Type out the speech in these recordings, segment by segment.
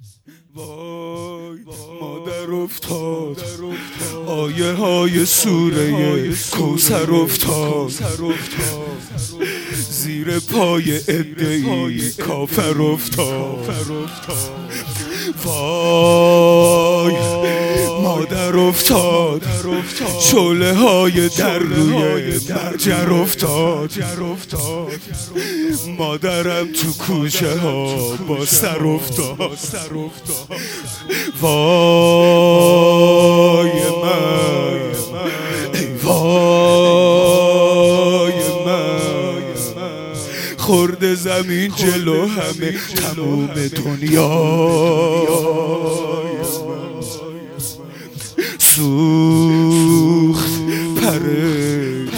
وای مادر افتاد، آیه های سوره کوثر افتاد، زیر پای عده‌ای کافر افتاد. وای مادر افتاد، شعله های در روی مرجر افتاد. مادرم تو کوچه ها با سر افتاد. وای من، ای وای من، خورد زمین جلو همه تموم دنیا. سوخت پرش،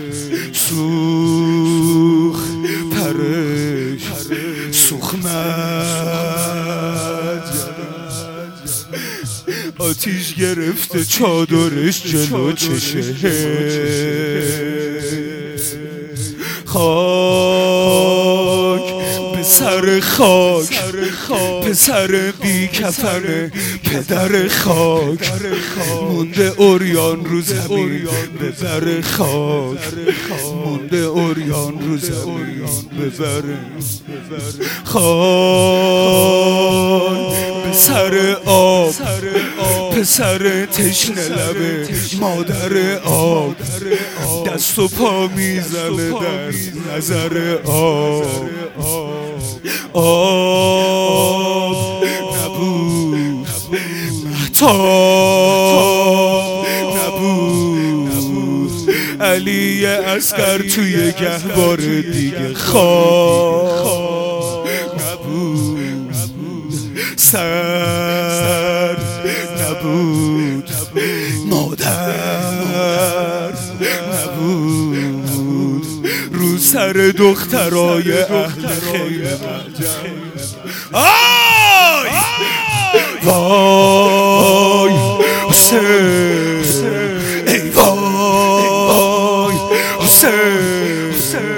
سوخت پرش، سوخمد آتیش گرفته چادرش جلو چشه. خاک به سر خاک، پسر بی کفن پدر خاک، مونده عریان رو زمین ببر خاک، مونده عریان رو زمین ببر خاک. به سر آب، پسر تشنه لبه مادر آب، دست و پا میزنه در نظر آب. آب نبود، مهتاب نبود، علی اصغر توی گهواره دیگه خواب نبود، سر نبود، مادر نبود، رو سر دخترای اهل خیمه آی وای حسین، ای وای حسین،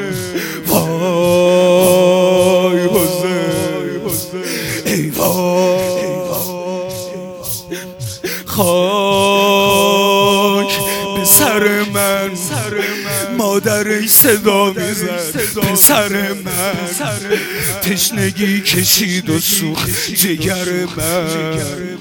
وای حسین، ای وای. خاک به سر من، مادرش صدا میزد پسر من، تشنگی کشید و سوخت جگر من.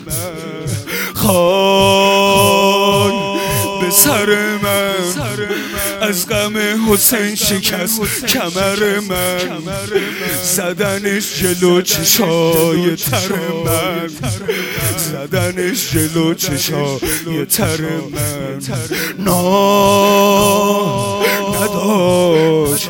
خاک به سر من، از غم حسین شکست کمر من، زدنش جلو چشای تر من، زدنش جلو چشای تر من. نداشت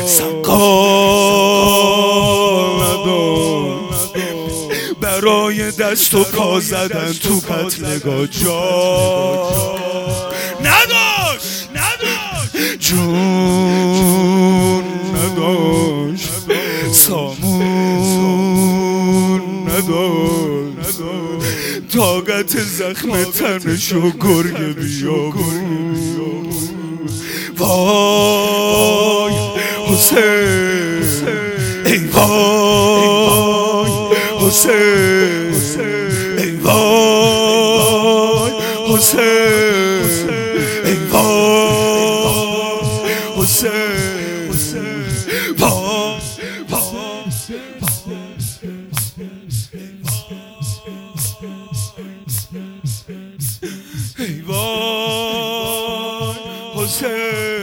سقال نداشت، برای دست و پا زدن تو قتلگاه جا نداشت، جون نداشت، سامون نداشت، طاقت زخم تنشو گرگ بیابون. وای حسین، ای وای حسین، ای وای حسین، ای وای حسین، وای ای وای حسین.